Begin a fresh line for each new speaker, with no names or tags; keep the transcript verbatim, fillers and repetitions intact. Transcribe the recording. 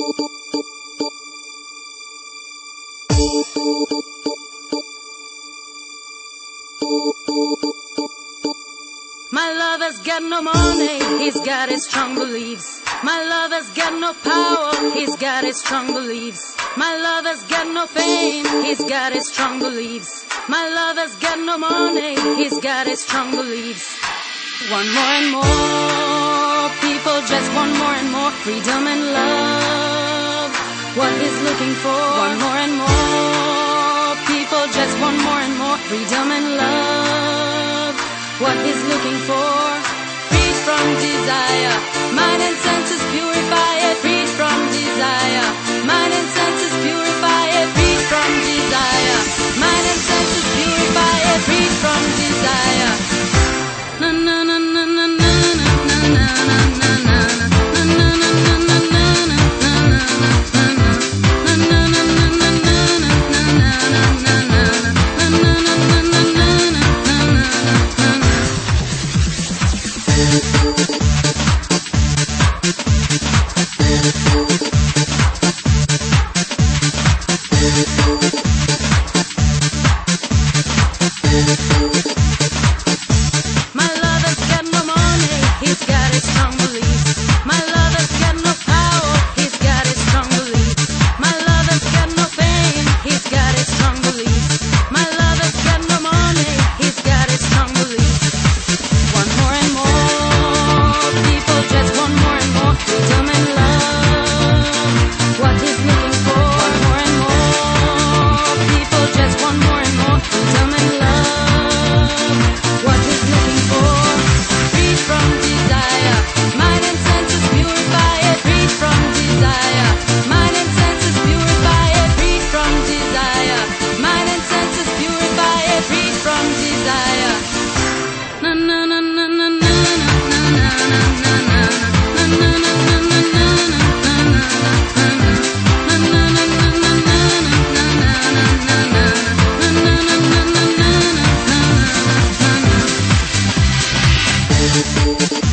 My lover's got no money, he's got his strong beliefs. My lover's got no power, he's got his strong beliefs. My lover's got no fame, he's got his strong beliefs. My lover's got no money, he's got his strong beliefs. Want more and more, people just want more and more freedom and love. What he's looking for, want more and more, people just want more and more freedom and love. What he's looking for, freed from desire, mind and senses purify it, freed from desire, mind and senses purify it, freed from desire, mind and senses purify it, freed from desire. Na na na na na na na na na na na. My lover's got no money, he's got his strong beliefs. My lover's got no power, he's got his strong beliefs. My lover's got no fame, he's got his strong beliefs. My lover's got no money, he's got his strong beliefs. Want more and more, people just want more and more freedom and love. What he's looking for, want more and more, people just want more and more freedom and love. What he's looking for, freed from desire, mind and senses purify it, freed from desire, mind and senses purify it, freed from desire, mind and senses purify it, freed from desire. Na na na na na na na na na na na. Thank you.